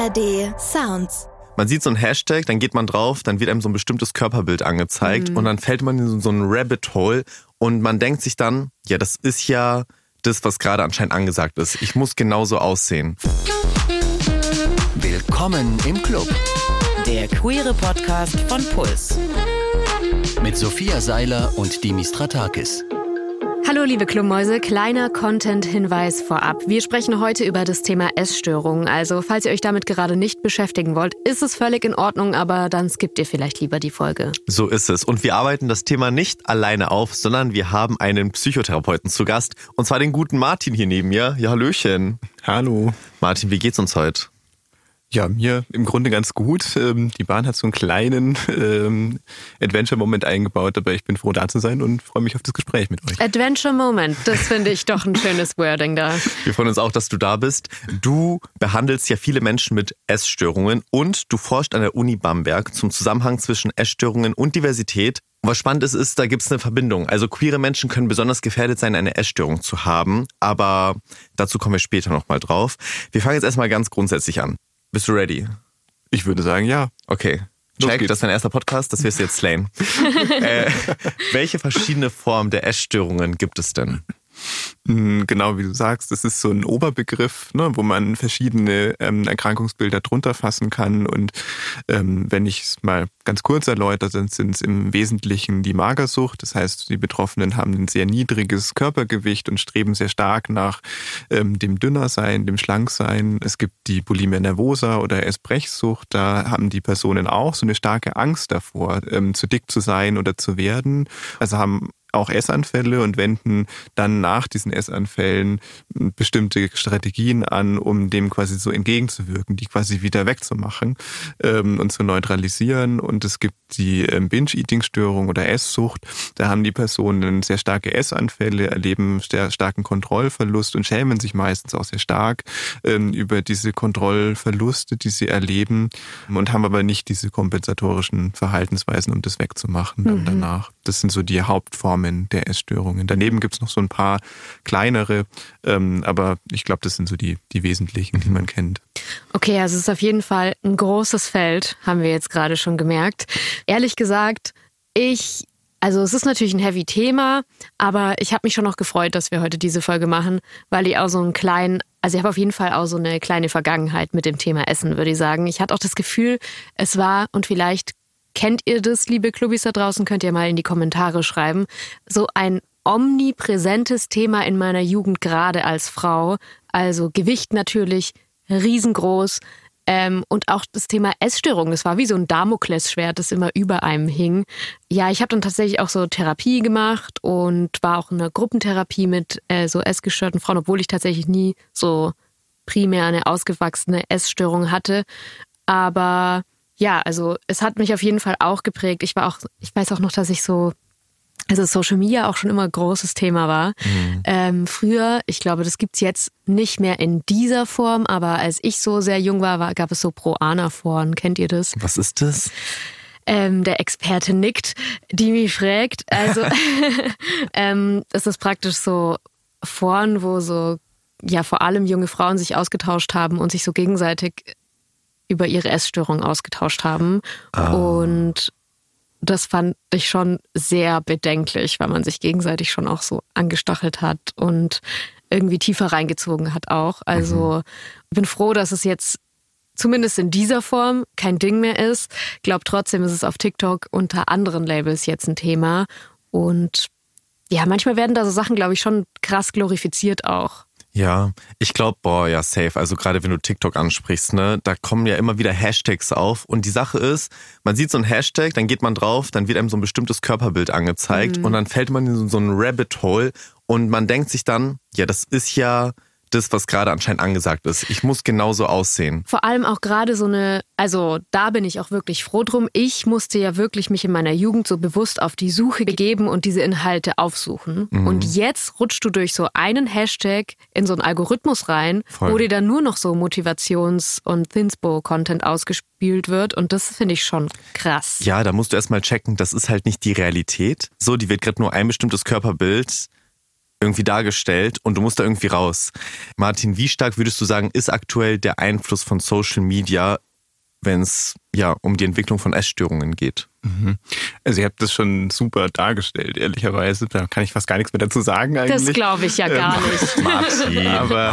ARD Sounds. Man sieht so einen Hashtag, dann geht man drauf, dann wird einem so ein bestimmtes Körperbild angezeigt und dann fällt man in so einen Rabbit Hole und man denkt sich dann, ja, das ist ja das, was gerade anscheinend angesagt ist. Ich muss genauso aussehen. Willkommen im Club. Der queere Podcast von Puls. Mit Sophia Seiler und Dimitris Stratakis. Hallo liebe Clubmäuse, kleiner Content-Hinweis vorab. Wir sprechen heute über das Thema Essstörungen. Also falls ihr euch damit gerade nicht beschäftigen wollt, ist es völlig in Ordnung, aber dann skippt ihr vielleicht lieber die Folge. So ist es. Und wir arbeiten das Thema nicht alleine auf, sondern wir haben einen Psychotherapeuten zu Gast. Und zwar den guten Martin hier neben mir. Ja, hallöchen. Hallo. Martin, wie geht's uns heute? Ja, mir im Grunde ganz gut. Die Bahn hat so einen kleinen Adventure-Moment eingebaut, aber ich bin froh, da zu sein und freue mich auf das Gespräch mit euch. Adventure-Moment, das finde ich doch ein schönes Wording da. Wir freuen uns auch, dass du da bist. Du behandelst ja viele Menschen mit Essstörungen und du forschst an der Uni Bamberg zum Zusammenhang zwischen Essstörungen und Diversität. Und was spannend ist, da gibt es eine Verbindung. Also queere Menschen können besonders gefährdet sein, eine Essstörung zu haben, aber dazu kommen wir später nochmal drauf. Wir fangen jetzt erstmal ganz grundsätzlich an. Bist du ready? Ich würde sagen, ja. Okay. Check, das ist dein erster Podcast, das wirst du jetzt slayen. Welche verschiedene Formen der Essstörungen gibt es denn? Genau wie du sagst, das ist so ein Oberbegriff, ne, wo man verschiedene Erkrankungsbilder drunter fassen kann. Und wenn ich es mal ganz kurz erläutere, dann sind es im Wesentlichen die Magersucht. Das heißt, die Betroffenen haben ein sehr niedriges Körpergewicht und streben sehr stark nach dem Dünnersein, dem Schlanksein. Es gibt die Bulimia nervosa oder Essbrechsucht. Da haben die Personen auch so eine starke Angst davor, zu dick zu sein oder zu werden. Also haben auch Essanfälle und wenden dann nach diesen Essanfällen bestimmte Strategien an, um dem quasi so entgegenzuwirken, die quasi wieder wegzumachen und zu neutralisieren. Und es gibt die Binge-Eating-Störung oder Esssucht. Da haben die Personen sehr starke Essanfälle, erleben sehr starken Kontrollverlust und schämen sich meistens auch sehr stark über diese Kontrollverluste, die sie erleben und haben aber nicht diese kompensatorischen Verhaltensweisen, um das wegzumachen dann danach. Das sind so die Hauptformen der Essstörungen. Daneben gibt es noch so ein paar kleinere, aber ich glaube, das sind so die wesentlichen, die man kennt. Okay, also es ist auf jeden Fall ein großes Feld, haben wir jetzt gerade schon gemerkt. Ehrlich gesagt, also es ist natürlich ein heavy Thema, aber ich habe mich schon noch gefreut, dass wir heute diese Folge machen, weil ich auch so ich habe auf jeden Fall auch so eine kleine Vergangenheit mit dem Thema Essen, würde ich sagen. Ich hatte auch das Gefühl, es war, und vielleicht kennt ihr das, liebe Clubbis da draußen, könnt ihr mal in die Kommentare schreiben, so ein omnipräsentes Thema in meiner Jugend, gerade als Frau. Also Gewicht natürlich riesengroß und auch das Thema Essstörung. Das war wie so ein Damoklesschwert, das immer über einem hing. Ja, ich habe dann tatsächlich auch so Therapie gemacht und war auch in einer Gruppentherapie mit so essgestörten Frauen, obwohl ich tatsächlich nie so primär eine ausgewachsene Essstörung hatte. Aber ja, also es hat mich auf jeden Fall auch geprägt. Ich weiß auch noch, dass also Social Media auch schon immer ein großes Thema war. Früher, ich glaube, das gibt's jetzt nicht mehr in dieser Form, aber als ich so sehr jung war, gab es so Pro-Ana-Foren. Kennt ihr das? Was ist das? Der Experte nickt, die mich fragt. Also das ist praktisch so Foren, wo so ja vor allem junge Frauen sich ausgetauscht haben und sich so gegenseitig über ihre Essstörung ausgetauscht haben. Und das fand ich schon sehr bedenklich, weil man sich gegenseitig schon auch so angestachelt hat und irgendwie tiefer reingezogen hat auch. Also bin froh, dass es jetzt zumindest in dieser Form kein Ding mehr ist. Ich glaube trotzdem ist es auf TikTok unter anderen Labels jetzt ein Thema. Und ja, manchmal werden da so Sachen, glaube ich, schon krass glorifiziert auch. Ja, ich glaube, safe. Also gerade wenn du TikTok ansprichst, ne, da kommen ja immer wieder Hashtags auf. Und die Sache ist, man sieht so einen Hashtag, dann geht man drauf, dann wird einem so ein bestimmtes Körperbild angezeigt und dann fällt man in so einen Rabbit Hole und man denkt sich dann, ja, das ist ja das, was gerade anscheinend angesagt ist. Ich muss genauso aussehen. Vor allem auch gerade also da bin ich auch wirklich froh drum. Ich musste ja wirklich mich in meiner Jugend so bewusst auf die Suche begeben und diese Inhalte aufsuchen. Und jetzt rutschst du durch so einen Hashtag in so einen Algorithmus rein, wo dir dann nur noch so Motivations- und Thinspo-Content ausgespielt wird. Und das finde ich schon krass. Ja, da musst du erstmal checken, das ist halt nicht die Realität. So, die wird gerade nur ein bestimmtes Körperbild irgendwie dargestellt und du musst da irgendwie raus. Martin, wie stark würdest du sagen, ist aktuell der Einfluss von Social Media, wenn es um die Entwicklung von Essstörungen geht? Also ihr habt das schon super dargestellt, ehrlicherweise. Da kann ich fast gar nichts mehr dazu sagen eigentlich. Das glaube ich ja gar nicht. Martin.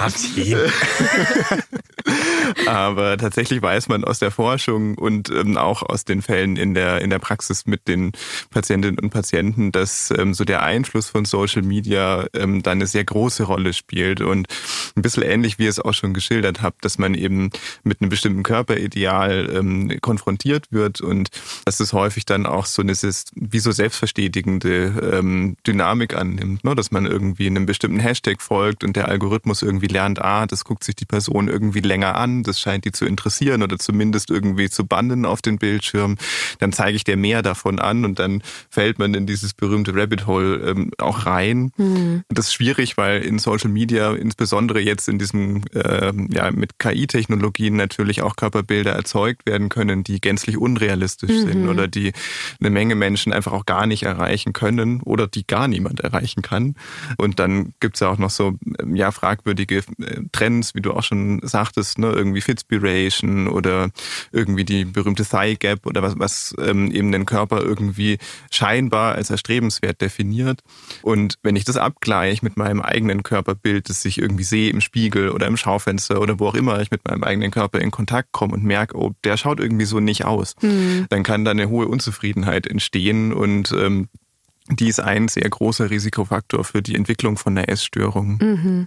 Aber tatsächlich weiß man aus der Forschung und auch aus den Fällen in der Praxis mit den Patientinnen und Patienten, dass so der Einfluss von Social Media dann eine sehr große Rolle spielt. Und ein bisschen ähnlich, wie ihr es auch schon geschildert habt, dass man eben mit einem bestimmten Körperideal konfrontiert wird und dass es häufig dann auch so eine wie so selbstverstetigende Dynamik annimmt, ne? Dass man irgendwie einem bestimmten Hashtag folgt und der Algorithmus irgendwie lernt, das guckt sich die Person irgendwie länger an, das scheint die zu interessieren oder zumindest irgendwie zu bannen auf den Bildschirm, dann zeige ich dir mehr davon an und dann fällt man in dieses berühmte Rabbit Hole auch rein. Das ist schwierig, weil in Social Media, insbesondere jetzt in diesem mit KI-Technologien natürlich auch Körperbilder erzeugt werden können, die gänzlich unrealistisch sind oder die eine Menge Menschen einfach auch gar nicht erreichen können oder die gar niemand erreichen kann. Und dann gibt's ja auch noch so fragwürdige Trends, wie du auch schon sagtest, ne? Irgendwie Fitspiration oder irgendwie die berühmte Thigh Gap oder was eben den Körper irgendwie scheinbar als erstrebenswert definiert. Und wenn ich das abgleiche mit meinem eigenen Körperbild, das ich irgendwie sehe im Spiegel oder im Schaufenster oder wo auch immer ich mit meinem eigenen Körper in Kontakt komme und merke, der schaut irgendwie so nicht aus, dann kann da eine hohe Unzufriedenheit entstehen und die ist ein sehr großer Risikofaktor für die Entwicklung von einer Essstörung.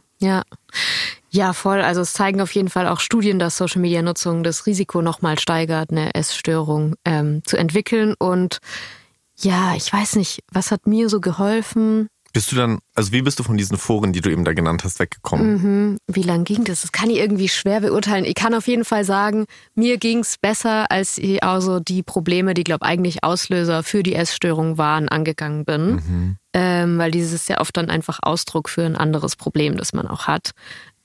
Ja, voll. Also es zeigen auf jeden Fall auch Studien, dass Social-Media-Nutzung das Risiko nochmal steigert, eine Essstörung zu entwickeln. Und ja, ich weiß nicht, was hat mir so geholfen? Wie bist du von diesen Foren, die du eben da genannt hast, weggekommen? Wie lang ging das? Das kann ich irgendwie schwer beurteilen. Ich kann auf jeden Fall sagen, mir ging's besser, als ich also die Probleme, die, glaube ich, eigentlich Auslöser für die Essstörung waren, angegangen bin. Weil dieses ist ja oft dann einfach Ausdruck für ein anderes Problem, das man auch hat.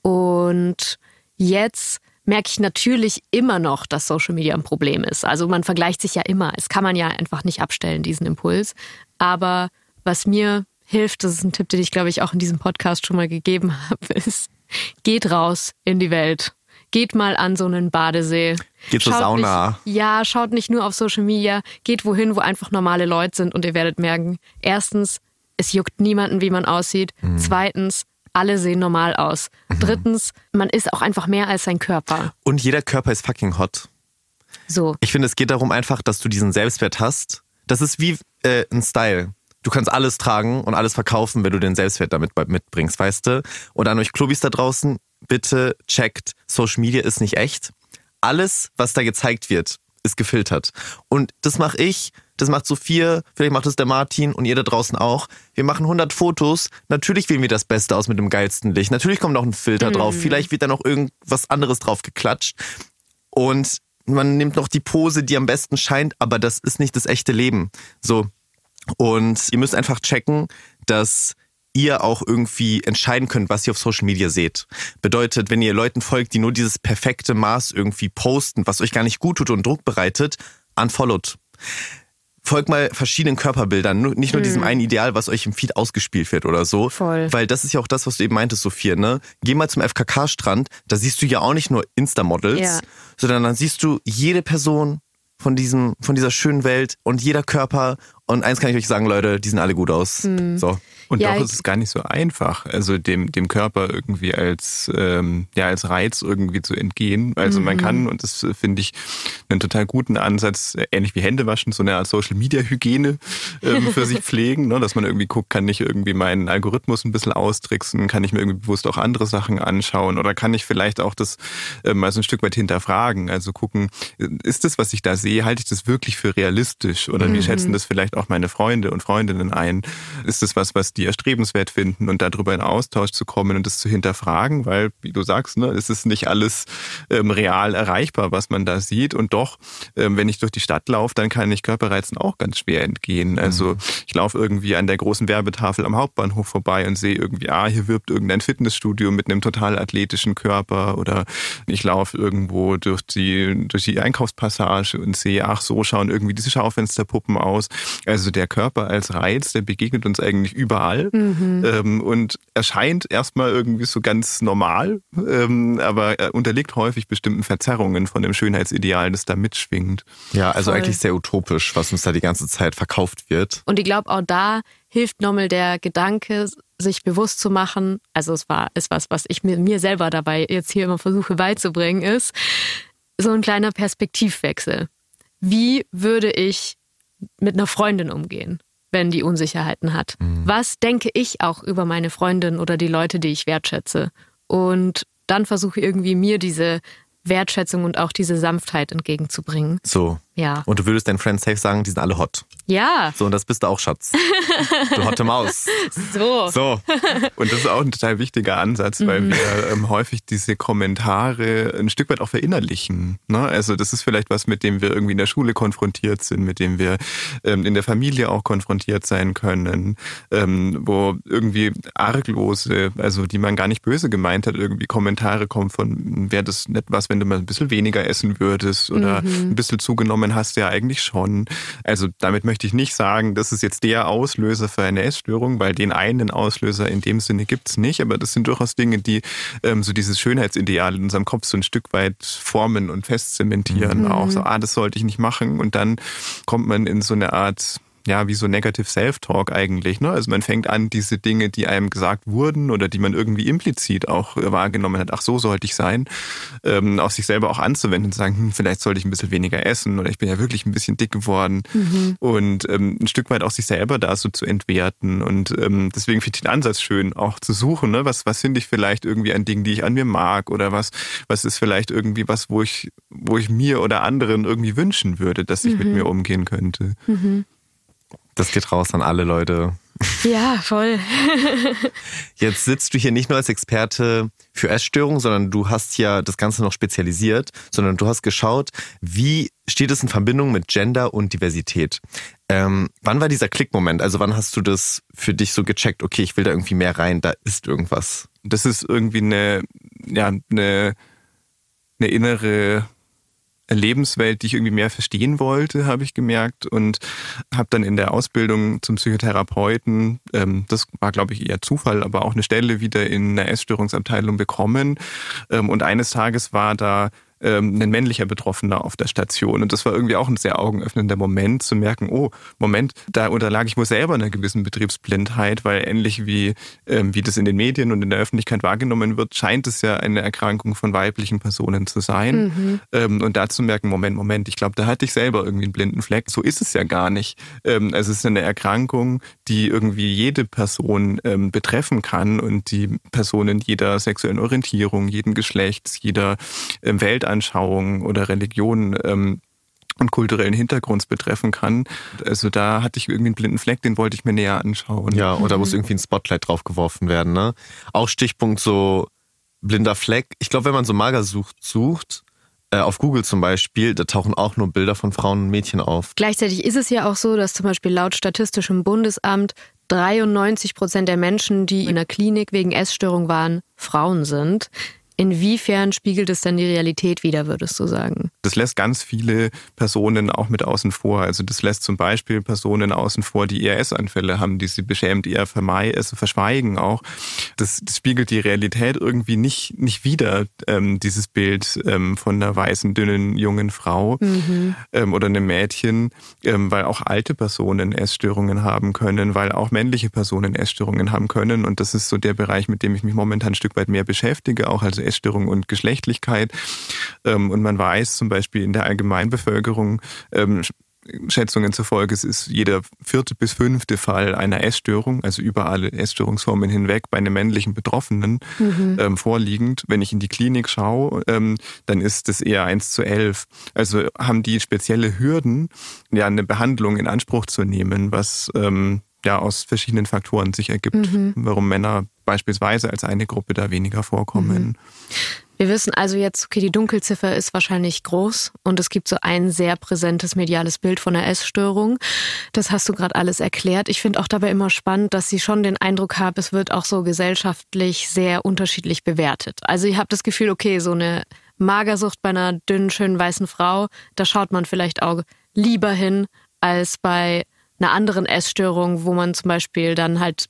Und jetzt merke ich natürlich immer noch, dass Social Media ein Problem ist. Also man vergleicht sich ja immer. Es kann man ja einfach nicht abstellen, diesen Impuls. Aber was mir hilft, das ist ein Tipp, den ich, glaube ich, auch in diesem Podcast schon mal gegeben habe, ist, geht raus in die Welt. Geht mal an so einen Badesee. Geht zur Sauna. Schaut nicht nur auf Social Media. Geht wohin, wo einfach normale Leute sind und ihr werdet merken, erstens, es juckt niemanden, wie man aussieht. Zweitens, alle sehen normal aus. Drittens, man ist auch einfach mehr als sein Körper. Und jeder Körper ist fucking hot. So. Ich finde, es geht darum einfach, dass du diesen Selbstwert hast. Das ist wie ein Style. Du kannst alles tragen und alles verkaufen, wenn du den Selbstwert damit mitbringst, weißt du? Und an euch Klubis da draußen, bitte checkt, Social Media ist nicht echt. Alles, was da gezeigt wird, ist gefiltert. Und das mache ich, das macht Sophia, vielleicht macht es der Martin und ihr da draußen auch. Wir machen 100 Fotos, natürlich wählen wir das Beste aus mit dem geilsten Licht. Natürlich kommt noch ein Filter drauf, vielleicht wird da noch irgendwas anderes drauf geklatscht. Und man nimmt noch die Pose, die am besten scheint, aber das ist nicht das echte Leben. So. Und ihr müsst einfach checken, dass ihr auch irgendwie entscheiden könnt, was ihr auf Social Media seht. Bedeutet, wenn ihr Leuten folgt, die nur dieses perfekte Maß irgendwie posten, was euch gar nicht gut tut und Druck bereitet, unfollowed. Folgt mal verschiedenen Körperbildern, nicht nur diesem einen Ideal, was euch im Feed ausgespielt wird oder so. Voll. Weil das ist ja auch das, was du eben meintest, Sophia, ne? Geh mal zum FKK-Strand, da siehst du ja auch nicht nur Insta-Models, sondern dann siehst du jede Person von dieser schönen Welt und jeder Körper. Und eins kann ich euch sagen, Leute, die sehen alle gut aus. So. Und doch ist es gar nicht so einfach, also dem Körper irgendwie als Reiz irgendwie zu entgehen. Also man kann, und das finde ich einen total guten Ansatz, ähnlich wie Händewaschen, so eine Art Social-Media-Hygiene für sich pflegen, ne? Dass man irgendwie guckt, kann ich irgendwie meinen Algorithmus ein bisschen austricksen, kann ich mir irgendwie bewusst auch andere Sachen anschauen oder kann ich vielleicht auch das mal so ein Stück weit hinterfragen, also gucken, ist das, was ich da sehe, halte ich das wirklich für realistisch oder wie schätzen das vielleicht auch meine Freunde und Freundinnen ein? Ist das was die erstrebenswert finden und darüber in Austausch zu kommen und das zu hinterfragen, weil, wie du sagst, ne, es ist nicht alles real erreichbar, was man da sieht und doch, wenn ich durch die Stadt laufe, dann kann ich Körperreizen auch ganz schwer entgehen. Also ich laufe irgendwie an der großen Werbetafel am Hauptbahnhof vorbei und sehe irgendwie, hier wirbt irgendein Fitnessstudio mit einem total athletischen Körper oder ich laufe irgendwo durch die Einkaufspassage und sehe, so schauen irgendwie diese Schaufensterpuppen aus. Also der Körper als Reiz, der begegnet uns eigentlich überall Schönheitsideal und erscheint erstmal irgendwie so ganz normal, aber er unterliegt häufig bestimmten Verzerrungen von dem Schönheitsideal, das da mitschwingt. Ja, also Voll. eigentlich sehr utopisch, was uns da die ganze Zeit verkauft wird. Und ich glaube, auch da hilft nochmal der Gedanke, sich bewusst zu machen, also es ist was ich mir selber dabei jetzt hier immer versuche beizubringen, ist so ein kleiner Perspektivwechsel. Wie würde ich mit einer Freundin umgehen, wenn die Unsicherheiten hat? Was denke ich auch über meine Freundin oder die Leute, die ich wertschätze? Und dann versuche irgendwie mir diese Wertschätzung und auch diese Sanftheit entgegenzubringen. So. Ja. Und du würdest deinen Friends safe sagen, die sind alle hot. Ja. So, und das bist du auch, Schatz. Du hotte Maus. So. Und das ist auch ein total wichtiger Ansatz, weil wir häufig diese Kommentare ein Stück weit auch verinnerlichen. Ne? Also das ist vielleicht was, mit dem wir irgendwie in der Schule konfrontiert sind, mit dem wir in der Familie auch konfrontiert sein können, wo irgendwie arglose, also die man gar nicht böse gemeint hat, irgendwie Kommentare kommen von, wäre das nicht was, wenn du mal ein bisschen weniger essen würdest oder ein bisschen zugenommen hast, ja eigentlich schon. Also damit möchte ich nicht sagen, das ist jetzt der Auslöser für eine Essstörung, weil den einen Auslöser in dem Sinne gibt's nicht, aber das sind durchaus Dinge, die so dieses Schönheitsideal in unserem Kopf so ein Stück weit formen und festzementieren. Auch so, das sollte ich nicht machen, und dann kommt man in so eine Art, ja, wie so Negative Self-Talk eigentlich. Ne? Also man fängt an, diese Dinge, die einem gesagt wurden oder die man irgendwie implizit auch wahrgenommen hat, ach so sollte ich sein, auf sich selber auch anzuwenden und zu sagen, vielleicht sollte ich ein bisschen weniger essen oder ich bin ja wirklich ein bisschen dick geworden. Und ein Stück weit auch sich selber da so zu entwerten. Und deswegen finde ich den Ansatz schön, auch zu suchen, ne? Was finde ich vielleicht irgendwie an Dingen, die ich an mir mag, oder was ist vielleicht irgendwie was, wo ich mir oder anderen irgendwie wünschen würde, dass ich mit mir umgehen könnte. Das geht raus an alle Leute. Ja, voll. Jetzt sitzt du hier nicht nur als Experte für Essstörungen, sondern du hast ja das Ganze noch spezialisiert, sondern du hast geschaut, wie steht es in Verbindung mit Gender und Diversität. Wann war dieser Klickmoment? Also wann hast du das für dich so gecheckt, okay, ich will da irgendwie mehr rein, da ist irgendwas? Das ist irgendwie eine innere Lebenswelt, die ich irgendwie mehr verstehen wollte, habe ich gemerkt, und habe dann in der Ausbildung zum Psychotherapeuten, das war glaube ich eher Zufall, aber auch eine Stelle wieder in einer Essstörungsabteilung bekommen, und eines Tages war da ein männlicher Betroffener auf der Station. Und das war irgendwie auch ein sehr augenöffnender Moment, zu merken, oh, Moment, da unterlag ich wohl selber einer gewissen Betriebsblindheit, weil ähnlich wie das in den Medien und in der Öffentlichkeit wahrgenommen wird, scheint es ja eine Erkrankung von weiblichen Personen zu sein. Und da zu merken, Moment, ich glaube, da hatte ich selber irgendwie einen blinden Fleck. So ist es ja gar nicht. Also es ist eine Erkrankung, die irgendwie jede Person betreffen kann und die Personen jeder sexuellen Orientierung, jeden Geschlechts, jeder Weltanschauung oder Religion und kulturellen Hintergrunds betreffen kann. Also da hatte ich irgendwie einen blinden Fleck, den wollte ich mir näher anschauen. Ja, und da muss irgendwie ein Spotlight drauf geworfen werden, ne? Auch Stichpunkt so blinder Fleck. Ich glaube, wenn man so Magersucht sucht, auf Google zum Beispiel, da tauchen auch nur Bilder von Frauen und Mädchen auf. Gleichzeitig ist es ja auch so, dass zum Beispiel laut Statistischem Bundesamt 93% der Menschen, die in der Klinik wegen Essstörung waren, Frauen sind. Inwiefern spiegelt es dann die Realität wider, würdest du sagen? Das lässt ganz viele Personen auch mit außen vor. Also das lässt zum Beispiel Personen außen vor, die eher Essanfälle haben, die sie beschämt eher verschweigen auch. Das spiegelt die Realität irgendwie nicht wider, dieses Bild von einer weißen, dünnen, jungen Frau oder einem Mädchen, weil auch alte Personen Essstörungen haben können, weil auch männliche Personen Essstörungen haben können. Und das ist so der Bereich, mit dem ich mich momentan ein Stück weit mehr beschäftige, auch also Essstörung und Geschlechtlichkeit. Und man weiß zum Beispiel in der Allgemeinbevölkerung, Schätzungen zufolge, es ist jeder 4. bis 5. Fall einer Essstörung, also über alle Essstörungsformen hinweg, bei einem männlichen Betroffenen vorliegend. Wenn ich in die Klinik schaue, dann ist es eher 1:11. Also haben die spezielle Hürden, ja, eine Behandlung in Anspruch zu nehmen, was aus verschiedenen Faktoren sich ergibt, warum Männer beispielsweise als eine Gruppe da weniger vorkommen. Wir wissen also jetzt, okay, die Dunkelziffer ist wahrscheinlich groß und es gibt so ein sehr präsentes mediales Bild von einer Essstörung. Das hast du gerade alles erklärt. Ich finde auch dabei immer spannend, dass ich schon den Eindruck habe, es wird auch so gesellschaftlich sehr unterschiedlich bewertet. Also ich habe das Gefühl, okay, so eine Magersucht bei einer dünnen, schönen, weißen Frau, da schaut man vielleicht auch lieber hin als bei einer anderen Essstörung, wo man zum Beispiel dann halt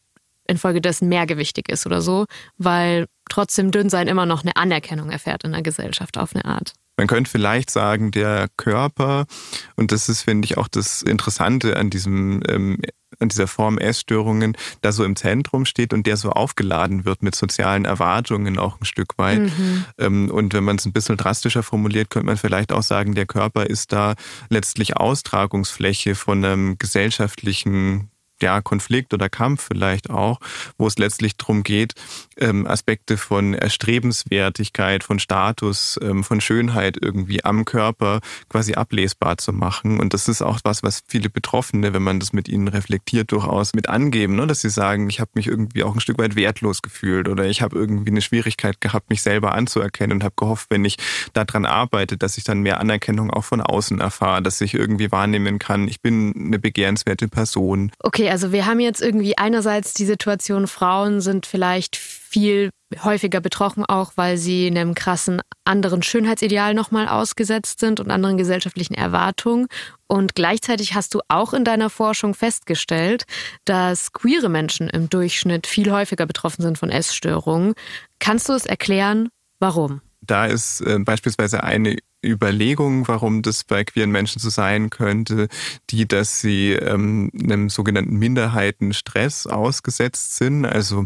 infolgedessen mehrgewichtig ist oder so, weil trotzdem Dünnsein immer noch eine Anerkennung erfährt in der Gesellschaft auf eine Art. Man könnte vielleicht sagen, der Körper, und das ist, finde ich, auch das Interessante an dieser Form Essstörungen, da so im Zentrum steht und der so aufgeladen wird mit sozialen Erwartungen auch ein Stück weit. Und wenn man es ein bisschen drastischer formuliert, könnte man vielleicht auch sagen, der Körper ist da letztlich Austragungsfläche von einem gesellschaftlichen Konflikt oder Kampf vielleicht auch, wo es letztlich darum geht, Aspekte von Erstrebenswertigkeit, von Status, von Schönheit irgendwie am Körper quasi ablesbar zu machen. Und das ist auch was viele Betroffene, wenn man das mit ihnen reflektiert, durchaus mit angeben, ne? Dass sie sagen, ich habe mich irgendwie auch ein Stück weit wertlos gefühlt oder ich habe irgendwie eine Schwierigkeit gehabt, mich selber anzuerkennen und habe gehofft, wenn ich daran arbeite, dass ich dann mehr Anerkennung auch von außen erfahre, dass ich irgendwie wahrnehmen kann, ich bin eine begehrenswerte Person. Okay, also wir haben jetzt irgendwie einerseits die Situation, Frauen sind vielleicht viel häufiger betroffen, auch weil sie einem krassen anderen Schönheitsideal nochmal ausgesetzt sind und anderen gesellschaftlichen Erwartungen. Und gleichzeitig hast du auch in deiner Forschung festgestellt, dass queere Menschen im Durchschnitt viel häufiger betroffen sind von Essstörungen. Kannst du es erklären, warum? Da ist beispielsweise eine Überlegung, warum das bei queeren Menschen so sein könnte, dass sie einem sogenannten Minderheitenstress ausgesetzt sind. Also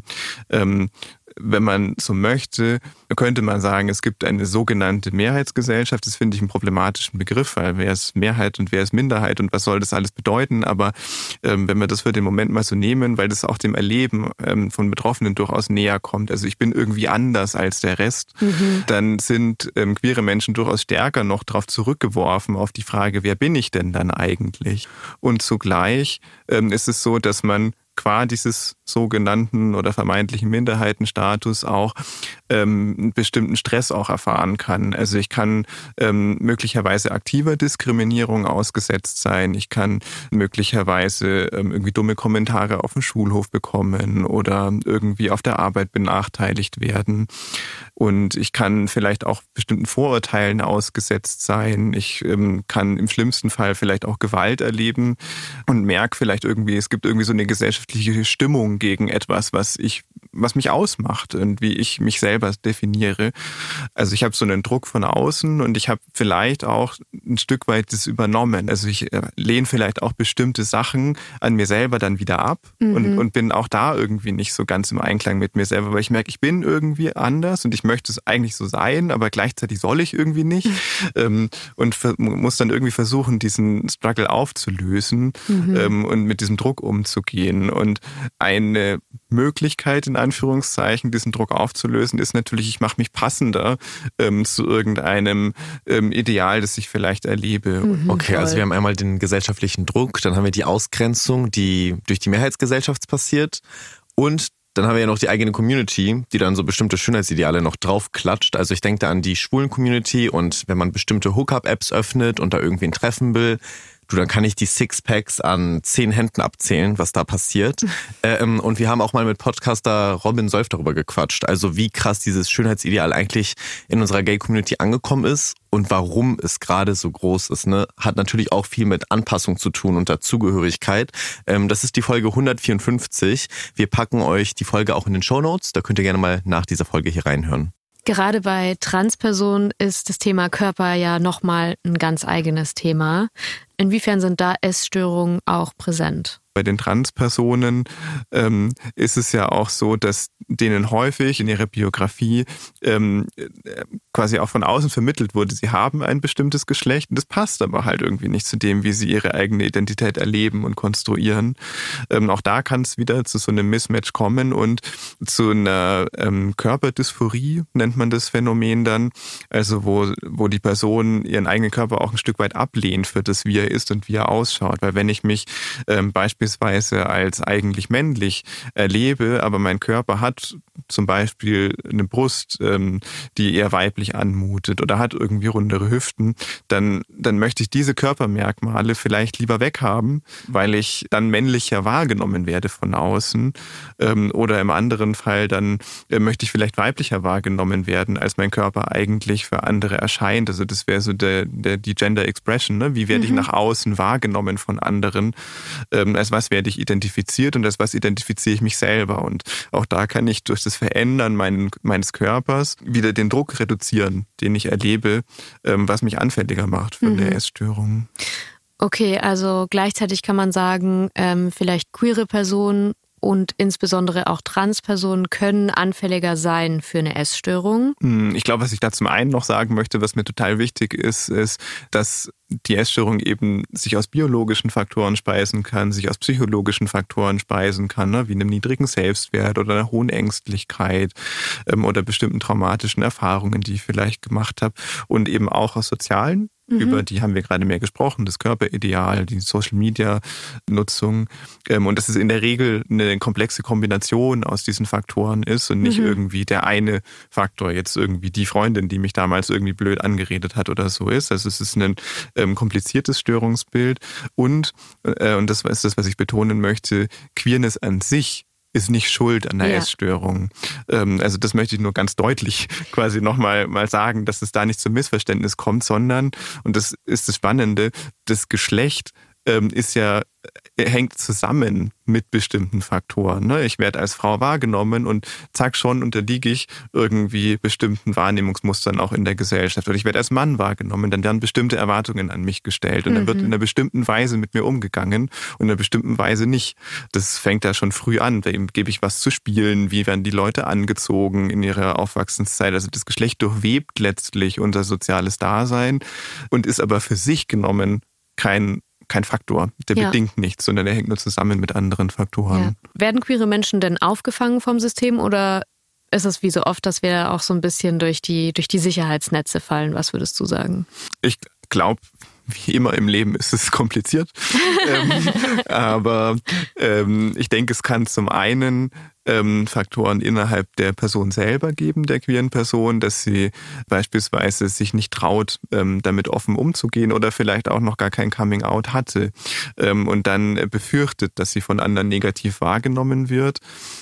wenn man so möchte, könnte man sagen, es gibt eine sogenannte Mehrheitsgesellschaft. Das finde ich einen problematischen Begriff, weil wer ist Mehrheit und wer ist Minderheit und was soll das alles bedeuten? Aber wenn wir das für den Moment mal so nehmen, weil das auch dem Erleben von Betroffenen durchaus näher kommt, also ich bin irgendwie anders als der Rest, dann sind queere Menschen durchaus stärker noch darauf zurückgeworfen, auf die Frage, wer bin ich denn dann eigentlich? Und zugleich ist es so, dass man qua dieses sogenannten oder vermeintlichen Minderheitenstatus auch einen bestimmten Stress auch erfahren kann. Also ich kann möglicherweise aktiver Diskriminierung ausgesetzt sein. Ich kann möglicherweise irgendwie dumme Kommentare auf dem Schulhof bekommen oder irgendwie auf der Arbeit benachteiligt werden. Und ich kann vielleicht auch bestimmten Vorurteilen ausgesetzt sein. Ich kann im schlimmsten Fall vielleicht auch Gewalt erleben und merke vielleicht irgendwie, es gibt irgendwie so eine gesellschaftliche Stimmung gegen etwas, was mich ausmacht und wie ich mich selber definiere. Also ich habe so einen Druck von außen und ich habe vielleicht auch ein Stück weit das übernommen. Also ich lehne vielleicht auch bestimmte Sachen an mir selber dann wieder ab und bin auch da irgendwie nicht so ganz im Einklang mit mir selber, weil ich merke, ich bin irgendwie anders und ich möchte es eigentlich so sein, aber gleichzeitig soll ich irgendwie nicht und muss dann irgendwie versuchen, diesen Struggle aufzulösen und mit diesem Druck umzugehen. Und eine Möglichkeit, in Anführungszeichen, diesen Druck aufzulösen, ist natürlich, ich mache mich passender zu irgendeinem Ideal, das ich vielleicht erlebe. Okay, also wir haben einmal den gesellschaftlichen Druck, dann haben wir die Ausgrenzung, die durch die Mehrheitsgesellschaft passiert und dann haben wir ja noch die eigene Community, die dann so bestimmte Schönheitsideale noch draufklatscht. Also ich denke da an die schwulen Community und wenn man bestimmte Hookup-Apps öffnet und da irgendwen treffen will, dann kann ich die Sixpacks an 10 Händen abzählen, was da passiert. Und wir haben auch mal mit Podcaster Robin Solf darüber gequatscht. Also wie krass dieses Schönheitsideal eigentlich in unserer Gay-Community angekommen ist und warum es gerade so groß ist. Ne? Hat natürlich auch viel mit Anpassung zu tun und Dazugehörigkeit. Das ist die Folge 154. Wir packen euch die Folge auch in den Shownotes. Da könnt ihr gerne mal nach dieser Folge hier reinhören. Gerade bei Transpersonen ist das Thema Körper ja nochmal ein ganz eigenes Thema. Inwiefern sind da Essstörungen auch präsent? Bei den Transpersonen ist es ja auch so, dass denen häufig in ihrer Biografie quasi auch von außen vermittelt wurde, sie haben ein bestimmtes Geschlecht und das passt aber halt irgendwie nicht zu dem, wie sie ihre eigene Identität erleben und konstruieren. Auch da kann es wieder zu so einem Mismatch kommen und zu einer Körperdysphorie, nennt man das Phänomen dann, also wo die Person ihren eigenen Körper auch ein Stück weit ablehnt für das, wie er ist und wie er ausschaut. Weil wenn ich mich beispielsweise als eigentlich männlich erlebe, aber mein Körper hat zum Beispiel eine Brust, die eher weiblich anmutet oder hat irgendwie rundere Hüften, dann möchte ich diese Körpermerkmale vielleicht lieber weghaben, weil ich dann männlicher wahrgenommen werde von außen. Oder im anderen Fall dann möchte ich vielleicht weiblicher wahrgenommen werden, als mein Körper eigentlich für andere erscheint. Also das wäre so die Gender Expression, ne? Wie werde ich nach außen wahrgenommen von anderen? Also als was werde ich identifiziert und als was identifiziere ich mich selber. Und auch da kann ich durch das Verändern meines Körpers wieder den Druck reduzieren, den ich erlebe, was mich anfälliger macht für eine Essstörung. Okay, also gleichzeitig kann man sagen, vielleicht queere Personen und insbesondere auch Transpersonen können anfälliger sein für eine Essstörung. Ich glaube, was ich da zum einen noch sagen möchte, was mir total wichtig ist, dass die Essstörung eben sich aus biologischen Faktoren speisen kann, sich aus psychologischen Faktoren speisen kann, ne, wie einem niedrigen Selbstwert oder einer hohen Ängstlichkeit oder bestimmten traumatischen Erfahrungen, die ich vielleicht gemacht habe, und eben auch aus sozialen. Über die haben wir gerade mehr gesprochen, das Körperideal, die Social-Media-Nutzung. Und dass es in der Regel eine komplexe Kombination aus diesen Faktoren ist und nicht irgendwie der eine Faktor, jetzt irgendwie die Freundin, die mich damals irgendwie blöd angeredet hat oder so ist. Also es ist ein kompliziertes Störungsbild. Und das ist das, was ich betonen möchte, Queerness an sich ist nicht schuld an der Essstörung. Also das möchte ich nur ganz deutlich quasi nochmal sagen, dass es da nicht zum Missverständnis kommt, sondern, und das ist das Spannende, das Geschlecht hängt zusammen mit bestimmten Faktoren. Ne? Ich werde als Frau wahrgenommen und zack, schon unterliege ich irgendwie bestimmten Wahrnehmungsmustern auch in der Gesellschaft. Oder ich werde als Mann wahrgenommen, dann werden bestimmte Erwartungen an mich gestellt und dann wird in einer bestimmten Weise mit mir umgegangen und in einer bestimmten Weise nicht. Das fängt da schon früh an. Wem gebe ich was zu spielen? Wie werden die Leute angezogen in ihrer Aufwachsenszeit? Also das Geschlecht durchwebt letztlich unser soziales Dasein und ist aber für sich genommen kein Faktor, der bedingt nichts, sondern der hängt nur zusammen mit anderen Faktoren. Ja. Werden queere Menschen denn aufgefangen vom System oder ist es wie so oft, dass wir auch so ein bisschen durch die Sicherheitsnetze fallen? Was würdest du sagen? Ich glaube, wie immer im Leben ist es kompliziert. Aber ich denke, es kann zum einen Faktoren innerhalb der Person selber geben, der queeren Person, dass sie beispielsweise sich nicht traut, damit offen umzugehen oder vielleicht auch noch gar kein Coming-out hatte und dann befürchtet, dass sie von anderen negativ wahrgenommen wird,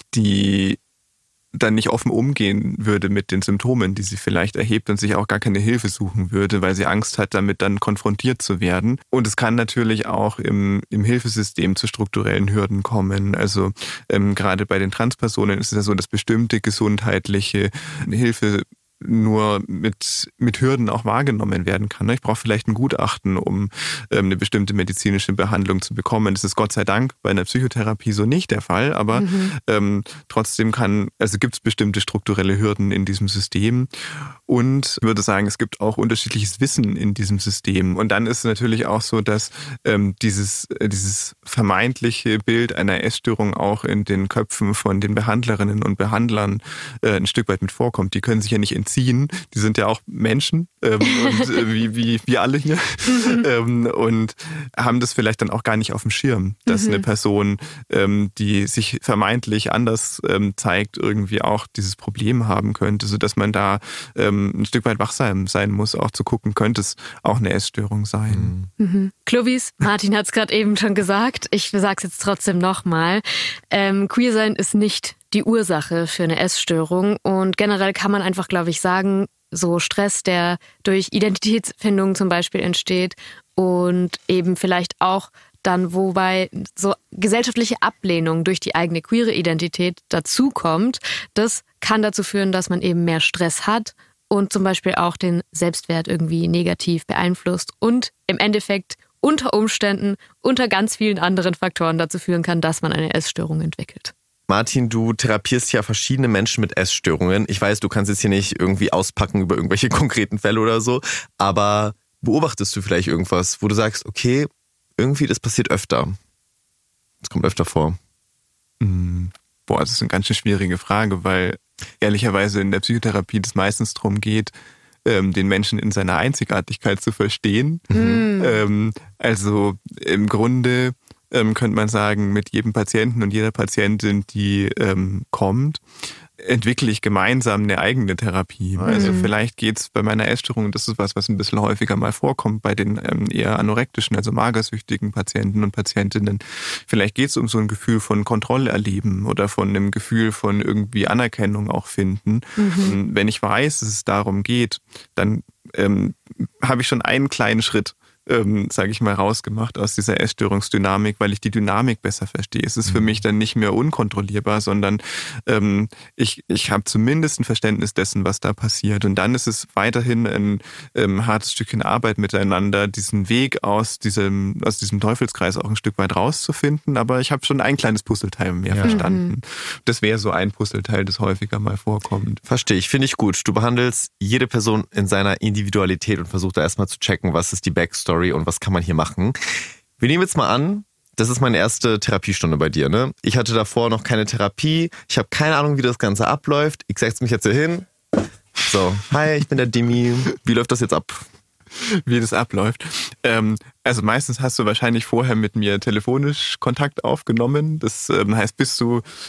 die dann nicht offen umgehen würde mit den Symptomen, die sie vielleicht erhebt und sich auch gar keine Hilfe suchen würde, weil sie Angst hat, damit dann konfrontiert zu werden. Und es kann natürlich auch im Hilfesystem zu strukturellen Hürden kommen. Also gerade bei den Transpersonen ist es ja so, dass bestimmte gesundheitliche Hilfe nur mit Hürden auch wahrgenommen werden kann. Ich brauche vielleicht ein Gutachten, um eine bestimmte medizinische Behandlung zu bekommen. Das ist Gott sei Dank bei einer Psychotherapie so nicht der Fall, aber trotzdem gibt es bestimmte strukturelle Hürden in diesem System. Und ich würde sagen, es gibt auch unterschiedliches Wissen in diesem System. Und dann ist es natürlich auch so, dass dieses vermeintliche Bild einer Essstörung auch in den Köpfen von den Behandlerinnen und Behandlern ein Stück weit mit vorkommt. Die können sich ja nicht entziehen. Die sind ja auch Menschen und wie alle hier und haben das vielleicht dann auch gar nicht auf dem Schirm, dass eine Person, die sich vermeintlich anders zeigt, irgendwie auch dieses Problem haben könnte, sodass man da ein Stück weit wachsam sein muss, auch zu gucken, könnte es auch eine Essstörung sein. Clovis, Martin hat es gerade eben schon gesagt, ich sage es jetzt trotzdem nochmal, Queer sein ist nicht die Ursache für eine Essstörung und generell kann man einfach, glaube ich, sagen, so Stress, der durch Identitätsfindung zum Beispiel entsteht und eben vielleicht auch dann, wobei so gesellschaftliche Ablehnung durch die eigene queere Identität dazukommt, das kann dazu führen, dass man eben mehr Stress hat und zum Beispiel auch den Selbstwert irgendwie negativ beeinflusst und im Endeffekt unter Umständen, unter ganz vielen anderen Faktoren dazu führen kann, dass man eine Essstörung entwickelt. Martin, du therapierst ja verschiedene Menschen mit Essstörungen. Ich weiß, du kannst jetzt hier nicht irgendwie auspacken über irgendwelche konkreten Fälle oder so, aber beobachtest du vielleicht irgendwas, wo du sagst, okay, irgendwie das passiert öfter? Das kommt öfter vor. Das ist eine ganz schön schwierige Frage, weil ehrlicherweise in der Psychotherapie das meistens darum geht, den Menschen in seiner Einzigartigkeit zu verstehen. Also im Grunde könnte man sagen, mit jedem Patienten und jeder Patientin, die kommt, entwickle ich gemeinsam eine eigene Therapie. Also vielleicht geht's bei meiner Essstörung, das ist was ein bisschen häufiger mal vorkommt, bei den eher anorektischen, also magersüchtigen Patienten und Patientinnen. Vielleicht geht's um so ein Gefühl von Kontrolle erleben oder von einem Gefühl von irgendwie Anerkennung auch finden. Wenn ich weiß, dass es darum geht, dann habe ich schon einen kleinen Schritt sage ich mal, rausgemacht aus dieser Essstörungsdynamik, weil ich die Dynamik besser verstehe. Es ist für mich dann nicht mehr unkontrollierbar, sondern ich habe zumindest ein Verständnis dessen, was da passiert. Und dann ist es weiterhin ein hartes Stückchen Arbeit miteinander, diesen Weg aus diesem Teufelskreis auch ein Stück weit rauszufinden. Aber ich habe schon ein kleines Puzzleteil mehr verstanden. Das wäre so ein Puzzleteil, das häufiger mal vorkommt. Verstehe ich, finde ich gut. Du behandelst jede Person in seiner Individualität und versuchst da erstmal zu checken, was ist die Backstory und was kann man hier machen. Wir nehmen jetzt mal an, das ist meine erste Therapiestunde bei dir, ne? Ich hatte davor noch keine Therapie. Ich habe keine Ahnung, wie das Ganze abläuft. Ich setze mich jetzt hier hin. So, hi, ich bin der Demi. Wie läuft das jetzt ab? Wie das abläuft. Also meistens hast du wahrscheinlich vorher mit mir telefonisch Kontakt aufgenommen. Das heißt, bis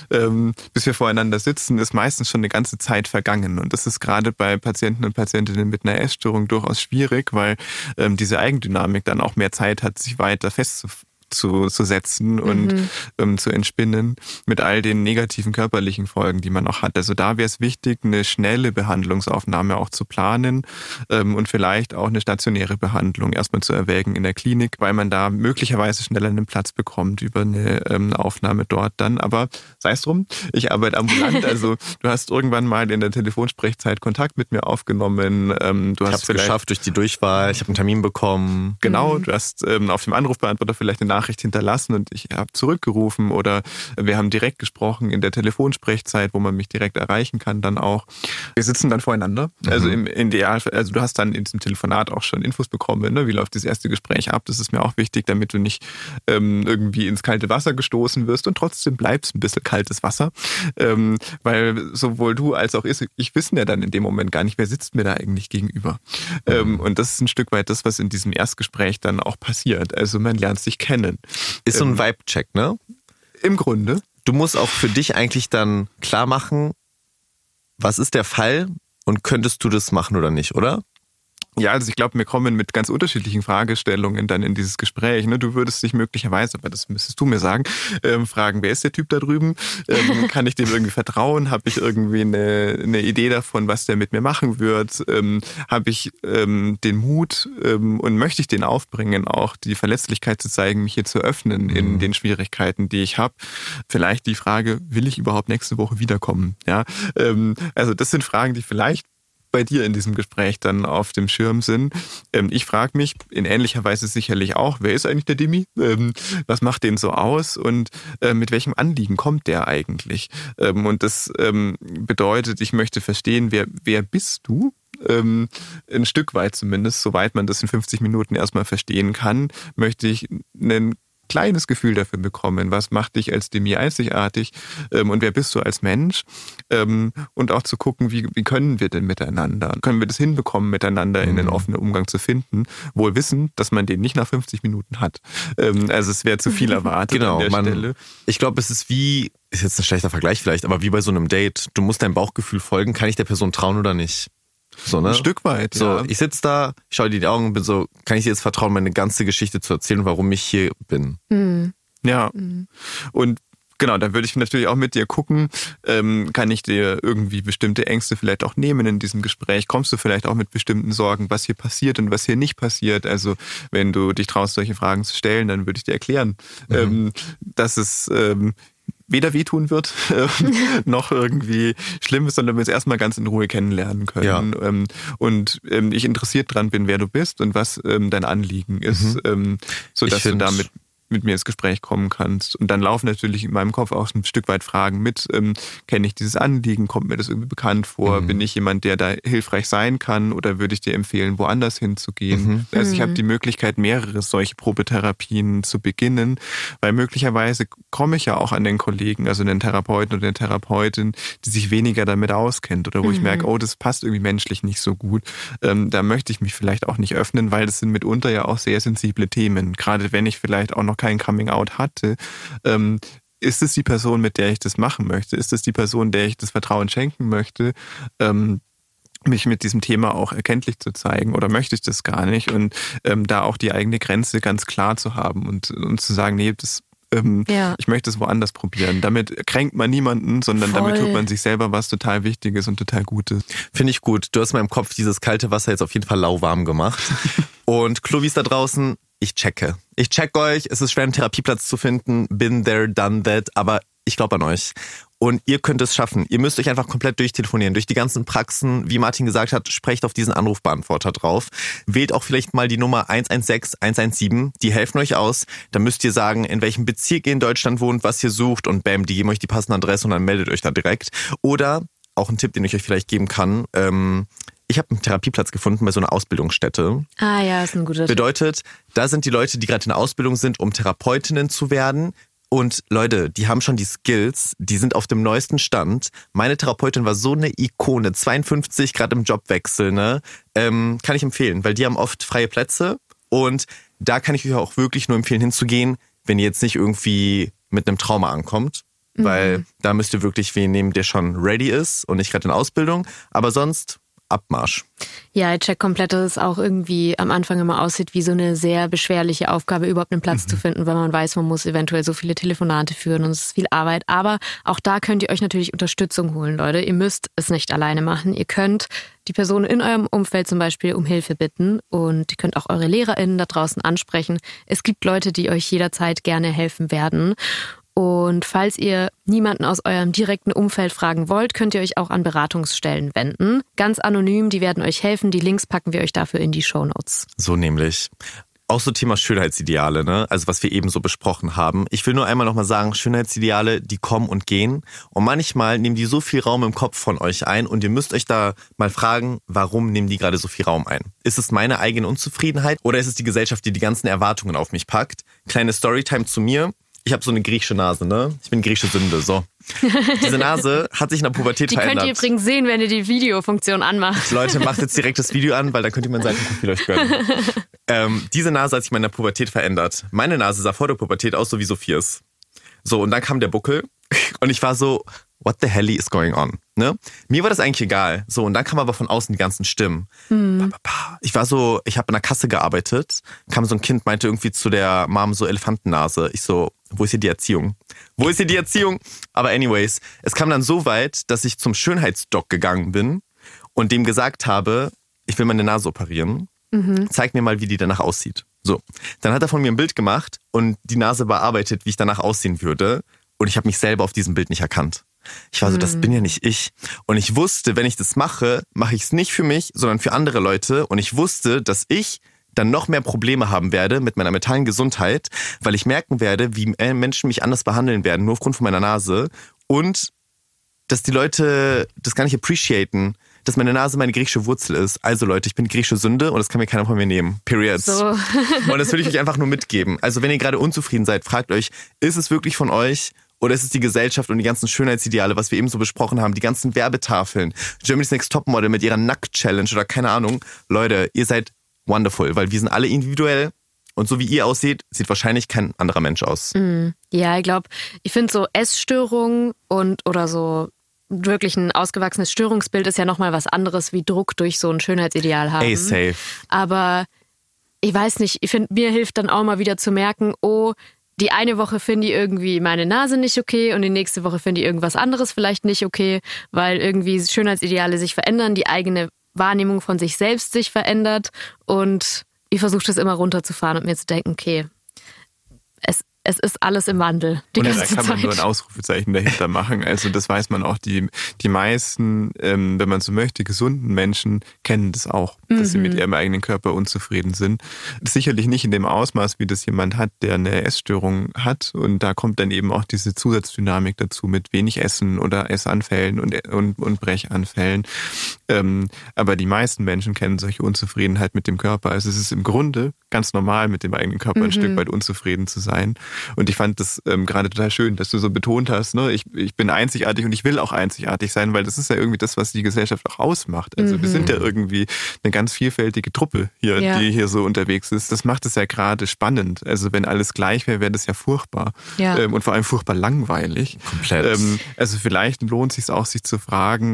wir voreinander sitzen, ist meistens schon eine ganze Zeit vergangen. Und das ist gerade bei Patienten und Patientinnen mit einer Essstörung durchaus schwierig, weil diese Eigendynamik dann auch mehr Zeit hat, sich weiter festzusetzen und zu entspinnen mit all den negativen körperlichen Folgen, die man auch hat. Also da wäre es wichtig, eine schnelle Behandlungsaufnahme auch zu planen und vielleicht auch eine stationäre Behandlung erstmal zu erwägen in der Klinik, weil man da möglicherweise schneller einen Platz bekommt über eine Aufnahme dort dann. Aber sei es drum, ich arbeite ambulant, also du hast irgendwann mal in der Telefonsprechzeit Kontakt mit mir aufgenommen. Ich habe es geschafft durch die Durchwahl, ich habe einen Termin bekommen. Genau, du hast auf dem Anrufbeantworter vielleicht eine Nachricht hinterlassen und ich habe zurückgerufen oder wir haben direkt gesprochen in der Telefonsprechzeit, wo man mich direkt erreichen kann dann auch. Wir sitzen dann voreinander. Also im Idealfall, also du hast dann in diesem Telefonat auch schon Infos bekommen, ne? Wie läuft das erste Gespräch ab? Das ist mir auch wichtig, damit du nicht irgendwie ins kalte Wasser gestoßen wirst und trotzdem bleibst ein bisschen kaltes Wasser. Weil sowohl du als auch ich wissen ja dann in dem Moment gar nicht, wer sitzt mir da eigentlich gegenüber. Und das ist ein Stück weit das, was in diesem Erstgespräch dann auch passiert. Also man lernt sich kennen. Ist so ein Vibe-Check, ne? Im Grunde. Du musst auch für dich eigentlich dann klar machen, was ist der Fall und könntest du das machen oder nicht, oder? Ja, also ich glaube, wir kommen mit ganz unterschiedlichen Fragestellungen dann in dieses Gespräch. Ne? Du würdest dich möglicherweise, aber das müsstest du mir sagen, fragen, wer ist der Typ da drüben? Kann ich dem irgendwie vertrauen? Habe ich irgendwie eine Idee davon, was der mit mir machen wird? Habe ich den Mut und möchte ich den aufbringen, auch die Verletzlichkeit zu zeigen, mich hier zu öffnen in den Schwierigkeiten, die ich habe? Vielleicht die Frage, will ich überhaupt nächste Woche wiederkommen? Ja, also das sind Fragen, die vielleicht bei dir in diesem Gespräch dann auf dem Schirm sind. Ich frage mich in ähnlicher Weise sicherlich auch, wer ist eigentlich der Demi? Was macht den so aus und mit welchem Anliegen kommt der eigentlich? Und das bedeutet, ich möchte verstehen, wer bist du? Ein Stück weit zumindest, soweit man das in 50 Minuten erstmal verstehen kann, möchte ich einen kleines Gefühl dafür bekommen, was macht dich als Demi einzigartig und wer bist du als Mensch und auch zu gucken, wie können wir denn miteinander, können wir das hinbekommen, miteinander in einen offenen Umgang zu finden, wohl wissen, dass man den nicht nach 50 Minuten hat. Also es wäre zu viel erwartet an der Stelle. Ich glaube, es ist jetzt ein schlechter Vergleich vielleicht, aber wie bei so einem Date, du musst deinem Bauchgefühl folgen, kann ich der Person trauen oder nicht? So, ne? Ein Stück weit, so, ja. Ich sitze da, ich schaue dir in die Augen und bin so, kann ich dir jetzt vertrauen, meine ganze Geschichte zu erzählen, warum ich hier bin? Ja. Und genau, dann würde ich natürlich auch mit dir gucken, kann ich dir irgendwie bestimmte Ängste vielleicht auch nehmen in diesem Gespräch? Kommst du vielleicht auch mit bestimmten Sorgen, was hier passiert und was hier nicht passiert? Also wenn du dich traust, solche Fragen zu stellen, dann würde ich dir erklären, dass es weder wehtun wird, noch irgendwie schlimm ist, sondern wir uns erstmal ganz in Ruhe kennenlernen können. Ja. Und ich interessiert dran bin, wer du bist und was dein Anliegen ist, sodass du damit mit mir ins Gespräch kommen kannst. Und dann laufen natürlich in meinem Kopf auch ein Stück weit Fragen mit. Kenne ich dieses Anliegen? Kommt mir das irgendwie bekannt vor? Bin ich jemand, der da hilfreich sein kann? Oder würde ich dir empfehlen, woanders hinzugehen? Also ich habe die Möglichkeit, mehrere solche Probetherapien zu beginnen, weil möglicherweise komme ich ja auch an den Kollegen, also den Therapeuten oder den Therapeutin, die sich weniger damit auskennt oder wo ich merke, oh, das passt irgendwie menschlich nicht so gut. Da möchte ich mich vielleicht auch nicht öffnen, weil das sind mitunter ja auch sehr sensible Themen. Gerade wenn ich vielleicht auch noch kein Coming-out hatte, ist es die Person, mit der ich das machen möchte? Ist es die Person, der ich das Vertrauen schenken möchte? Mich mit diesem Thema auch erkenntlich zu zeigen oder möchte ich das gar nicht? Und da auch die eigene Grenze ganz klar zu haben und zu sagen, nee, ich möchte es woanders probieren. Damit kränkt man niemanden, sondern damit tut man sich selber was total Wichtiges und total Gutes. Finde ich gut. Du hast in meinem Kopf dieses kalte Wasser jetzt auf jeden Fall lauwarm gemacht. Und Chlovis da draußen, ich checke. Ich check euch, es ist schwer, einen Therapieplatz zu finden. Been there, done that, aber ich glaube an euch. Und ihr könnt es schaffen. Ihr müsst euch einfach komplett durchtelefonieren. Durch die ganzen Praxen, wie Martin gesagt hat, sprecht auf diesen Anrufbeantworter drauf. Wählt auch vielleicht mal die Nummer 116 117. Die helfen euch aus. Dann müsst ihr sagen, in welchem Bezirk ihr in Deutschland wohnt, was ihr sucht. Und bam, die geben euch die passende Adresse und dann meldet euch da direkt. Oder, auch ein Tipp, den ich euch vielleicht geben kann, ich habe einen Therapieplatz gefunden bei so einer Ausbildungsstätte. Ah ja, ist ein guter Tipp. Bedeutet, da sind die Leute, die gerade in der Ausbildung sind, um Therapeutinnen zu werden. Und Leute, die haben schon die Skills, die sind auf dem neuesten Stand. Meine Therapeutin war so eine Ikone, 52, gerade im Jobwechsel, ne? Kann ich empfehlen, weil die haben oft freie Plätze. Und da kann ich euch auch wirklich nur empfehlen, hinzugehen, wenn ihr jetzt nicht irgendwie mit einem Trauma ankommt. Weil da müsst ihr wirklich wen nehmen, der schon ready ist und nicht gerade in Ausbildung. Aber sonst Abmarsch. Ja, ich check komplett, dass es auch irgendwie am Anfang immer aussieht wie so eine sehr beschwerliche Aufgabe, überhaupt einen Platz zu finden, weil man weiß, man muss eventuell so viele Telefonate führen und es ist viel Arbeit. Aber auch da könnt ihr euch natürlich Unterstützung holen, Leute. Ihr müsst es nicht alleine machen. Ihr könnt die Person in eurem Umfeld zum Beispiel um Hilfe bitten und ihr könnt auch eure LehrerInnen da draußen ansprechen. Es gibt Leute, die euch jederzeit gerne helfen werden. Und falls ihr niemanden aus eurem direkten Umfeld fragen wollt, könnt ihr euch auch an Beratungsstellen wenden. Ganz anonym, die werden euch helfen. Die Links packen wir euch dafür in die Shownotes. So nämlich. Auch so Thema Schönheitsideale, ne? Also was wir eben so besprochen haben. Ich will nur einmal nochmal sagen, Schönheitsideale, die kommen und gehen. Und manchmal nehmen die so viel Raum im Kopf von euch ein. Und ihr müsst euch da mal fragen, warum nehmen die gerade so viel Raum ein? Ist es meine eigene Unzufriedenheit oder ist es die Gesellschaft, die die ganzen Erwartungen auf mich packt? Kleine Storytime zu mir. Ich habe so eine griechische Nase, ne? Ich bin griechische Sünde, so. Diese Nase hat sich in der Pubertät verändert. Die könnt ihr übrigens sehen, wenn ihr die Videofunktion anmacht. Leute, macht jetzt direkt das Video an, weil dann könnt ihr mein Seitenprofil euch gönnen. Diese Nase hat sich in der Pubertät verändert. Meine Nase sah vor der Pubertät aus, so wie Sophias. So, und dann kam der Buckel und ich war so, what the hell is going on? Ne? Mir war das eigentlich egal. So, und dann kamen aber von außen die ganzen Stimmen. Ich war so, ich habe in der Kasse gearbeitet, kam so ein Kind, meinte irgendwie zu der Mom so Elefantennase. Ich so, wo ist hier die Erziehung? Wo ist hier die Erziehung? Aber anyways, es kam dann so weit, dass ich zum Schönheitsdoc gegangen bin und dem gesagt habe, ich will meine Nase operieren. Zeig mir mal, wie die danach aussieht. So, dann hat er von mir ein Bild gemacht und die Nase bearbeitet, wie ich danach aussehen würde. Und ich habe mich selber auf diesem Bild nicht erkannt. Ich war so, das bin ja nicht ich. Und ich wusste, wenn ich das mache, mache ich es nicht für mich, sondern für andere Leute. Und ich wusste, dass ich dann noch mehr Probleme haben werde mit meiner mentalen Gesundheit, weil ich merken werde, wie Menschen mich anders behandeln werden, nur aufgrund von meiner Nase. Und dass die Leute das gar nicht appreciaten, dass meine Nase meine griechische Wurzel ist. Also Leute, ich bin die griechische Sünde und das kann mir keiner von mir nehmen. Period. So. Und das will ich euch einfach nur mitgeben. Also wenn ihr gerade unzufrieden seid, fragt euch, ist es wirklich von euch? Oder ist es die Gesellschaft und die ganzen Schönheitsideale, was wir eben so besprochen haben, die ganzen Werbetafeln, Germany's Next Topmodel mit ihrer Nackt-Challenge oder keine Ahnung. Leute, ihr seid wonderful, weil wir sind alle individuell und so wie ihr aussieht, sieht wahrscheinlich kein anderer Mensch aus. Ja, ich finde so Essstörungen oder so wirklich ein ausgewachsenes Störungsbild ist ja nochmal was anderes wie Druck durch so ein Schönheitsideal haben. Ey, safe. Aber ich weiß nicht, ich finde, mir hilft dann auch mal wieder zu merken, oh, die eine Woche finde ich irgendwie meine Nase nicht okay und die nächste Woche finde ich irgendwas anderes vielleicht nicht okay, weil irgendwie Schönheitsideale sich verändern, die eigene Wahrnehmung von sich selbst sich verändert und ich versuche das immer runterzufahren und mir zu denken, okay, es ist alles im Wandel. Die ganze Zeit. Da kann man nur ein Ausrufezeichen dahinter machen. Also das weiß man auch. Die meisten, wenn man so möchte, gesunden Menschen kennen das auch, dass sie mit ihrem eigenen Körper unzufrieden sind. Sicherlich nicht in dem Ausmaß, wie das jemand hat, der eine Essstörung hat. Und da kommt dann eben auch diese Zusatzdynamik dazu mit wenig Essen oder Essanfällen und Brechanfällen. Aber die meisten Menschen kennen solche Unzufriedenheit mit dem Körper. Also es ist im Grunde ganz normal, mit dem eigenen Körper ein Stück weit unzufrieden zu sein. Und ich fand das gerade total schön, dass du so betont hast, ne? Ich bin einzigartig und ich will auch einzigartig sein, weil das ist ja irgendwie das, was die Gesellschaft auch ausmacht. Also wir sind ja irgendwie eine ganz vielfältige Truppe hier, die hier so unterwegs ist. Das macht es ja gerade spannend. Also wenn alles gleich wäre, wäre das ja furchtbar. Ja. Und vor allem furchtbar langweilig. Komplett. Also vielleicht lohnt es sich auch, sich zu fragen,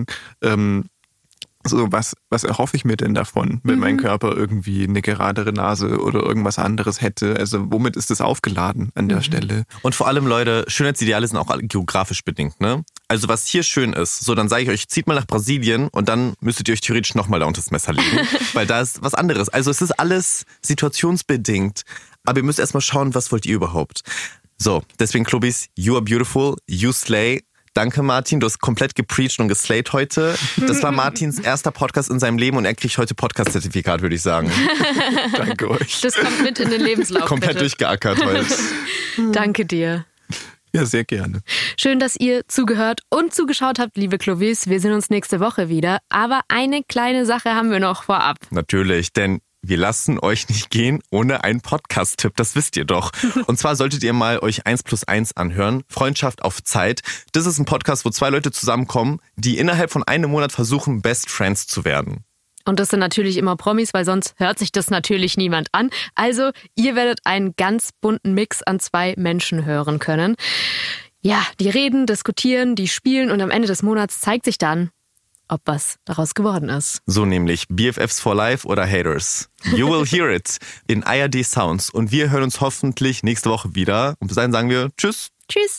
so, was erhoffe ich mir denn davon, wenn mein Körper irgendwie eine geradere Nase oder irgendwas anderes hätte? Also womit ist das aufgeladen an der Stelle? Und vor allem, Leute, Schönheitsideale sind auch geografisch bedingt, ne? Also was hier schön ist, so dann sage ich euch, zieht mal nach Brasilien und dann müsstet ihr euch theoretisch nochmal da unter das Messer legen, weil da ist was anderes. Also es ist alles situationsbedingt, aber ihr müsst erstmal schauen, was wollt ihr überhaupt. So, deswegen Klobis, you are beautiful, you slay. Danke Martin, du hast komplett gepreacht und geslayt heute. Das war Martins erster Podcast in seinem Leben und er kriegt heute Podcast-Zertifikat, würde ich sagen. Danke euch. Das kommt mit in den Lebenslauf. Komplett bitte. durchgeackert heute. Danke dir. Ja, sehr gerne. Schön, dass ihr zugehört und zugeschaut habt, liebe Clovis. Wir sehen uns nächste Woche wieder. Aber eine kleine Sache haben wir noch vorab. Natürlich, denn wir lassen euch nicht gehen ohne einen Podcast-Tipp, das wisst ihr doch. Und zwar solltet ihr mal euch 1+1 anhören, Freundschaft auf Zeit. Das ist ein Podcast, wo 2 Leute zusammenkommen, die innerhalb von einem Monat versuchen, Best Friends zu werden. Und das sind natürlich immer Promis, weil sonst hört sich das natürlich niemand an. Also ihr werdet einen ganz bunten Mix an 2 Menschen hören können. Ja, die reden, diskutieren, die spielen und am Ende des Monats zeigt sich dann, ob was daraus geworden ist. So nämlich BFFs for Life oder Haters. You will hear it in ARD Sounds. Und wir hören uns hoffentlich nächste Woche wieder. Und bis dahin sagen wir Tschüss. Tschüss.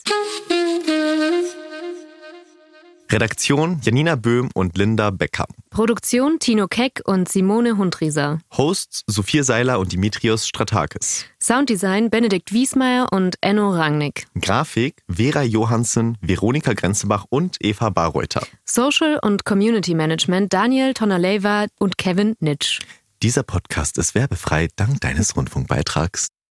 Redaktion Janina Böhm und Linda Becker. Produktion Tino Keck und Simone Hundrieser. Hosts Sophia Seiler und Dimitrios Stratakis. Sounddesign Benedikt Wiesmeier und Enno Rangnick. Grafik Vera Johansen, Veronika Grenzebach und Eva Barreuter. Social und Community Management Daniel Tonaleva und Kevin Nitsch. Dieser Podcast ist werbefrei dank deines Rundfunkbeitrags.